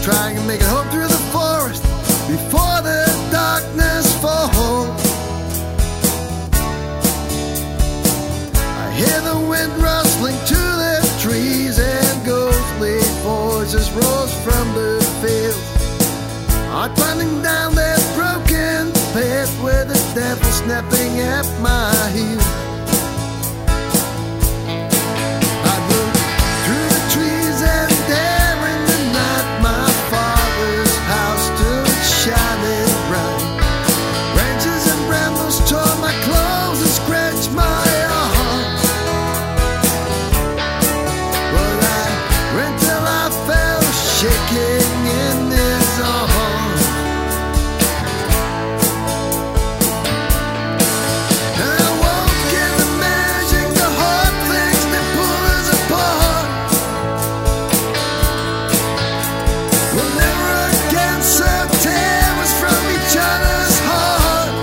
trying to make it home through the forest before the darkness falls. I hear the wind rustling to the trees, and ghostly voices rose from the fields. I'm running down that broken path where the devil's snapping at my heels. I rode through the trees, and there in the night my father's house stood shining bright. Branches and brambles tore my clothes and scratched my heart, but I ran till I fell shaking in his arms. And I woke in the managing the hard things that pull us apart. We'll never again serve terrors from each other's heart.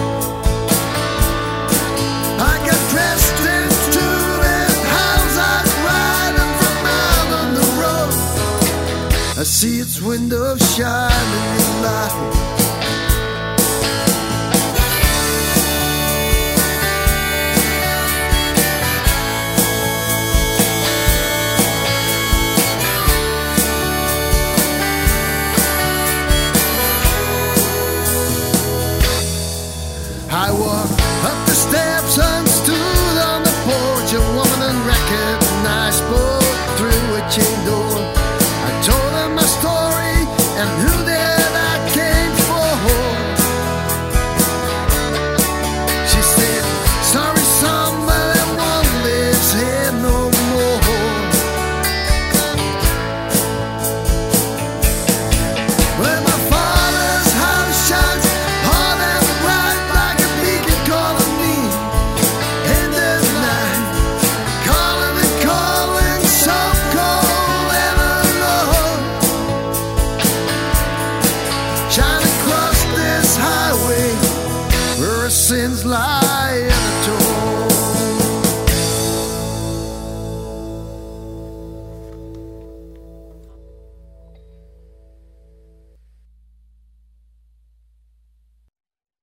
I got dressed into that house, I'd riding from out on the road. I see its windows shining in light. I walked up the steps and stood on the porch. A woman unrecognized spoke through a chain door. I told her my story and who that I came for. She said, sorry son, but that one lives here no more. Where my father's house shines hard and bright like a beacon calling me in the night, calling and calling, so cold and alone. Shine across this highway where our sins lie in a